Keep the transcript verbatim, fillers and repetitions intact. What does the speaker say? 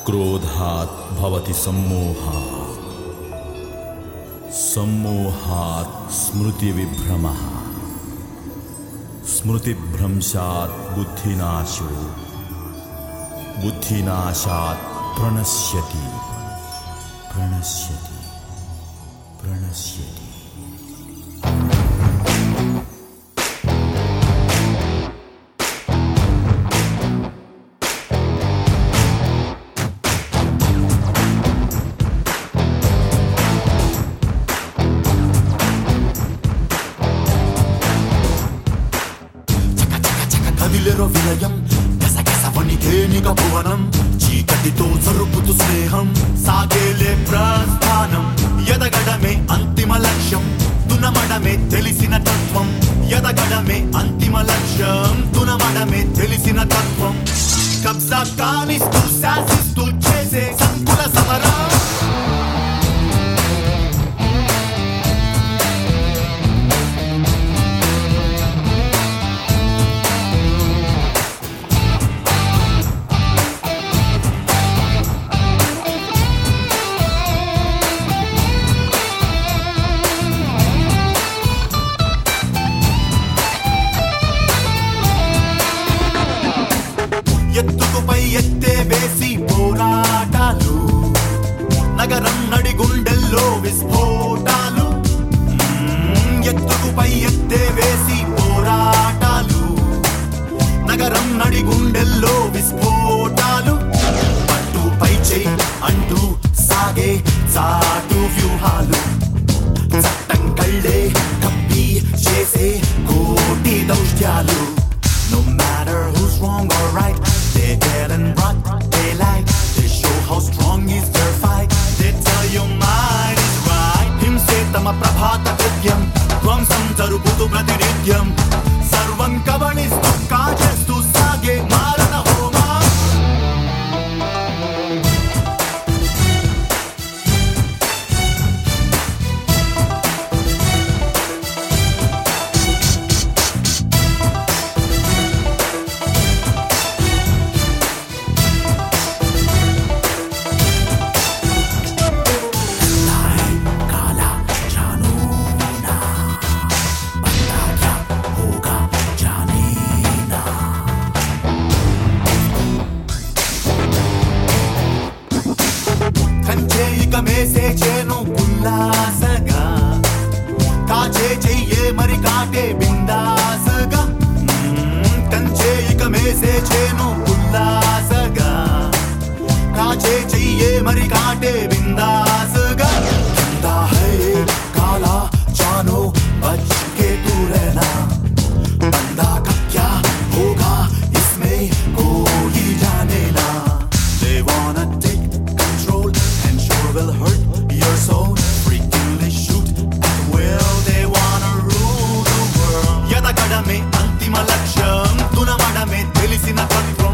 क्रोधात् भवति सम्मोहा, सम्मोहात् स्मृतिविभ्रमः, स्मृतिभ्रंशात् बुद्धिनाशो, बुद्धिनाशात् प्रणश्यति, प्रणश्यति, प्रणश्यति। కదిలెరో విలయం గసగస వణికేనిక భువనం చీకటితో జరుపుతు స్నేహం సాగేలే ప్రస్థానం ఎదగడమే అంతిమ లక్ష్యం తునమడమే తెలిసిన తత్వం ఎదగడమే అంతిమ లక్ష్యం తునమడమే తెలిసిన తత్వం కబ్జా కానిస్తూ శాసిస్తూ చేసే సంకుల సమరం ఎత్తుకుపై ఎత్తే వేసి పోరాటాలు నగరం నడిగుండెల్లో విస్ఫోటాలు ఎత్తుకుపై ఎత్తే వేసి పోరాటాలు నగరం నడిగుండెల్లో విస్ఫోటాలు పట్టుపై చెయ్యి అంటూ సాగే చాటు వ్యూహాలు చట్టం కళ్ళే కప్పి చేసే కోటి దౌష్ట్యాలు No matter who's wrong or right, they get in broad daylight. They show how strong is their fight. They tell your mind is right. Himse tama prabhata krityam, ధ్వంసం జరుగుతూ ప్రతినిత్యం సర్వం కవణిస్తూ కాజేస్తూ సాగే మారణ హోమం కంచేయిక మేసే చేను కుల్లాసగా కాచే చెయ్యే మరి కాటే బిందాసగా కంచేయిక మేసే చేను కుల్లాసగా కాచే చెయ్యే మరి కాటే బిందాసగా జిందా హై కాలా జానో బచ్ के तू रहना बंदा का क्या होगा इसमें कोई जाने ना they wanna take control and sure will hurt your soul freakingly shoot at will they wanna rule the world ఎదగడమే అంతిమ లక్ష్యం తునమడమే తెలిసిన తత్వం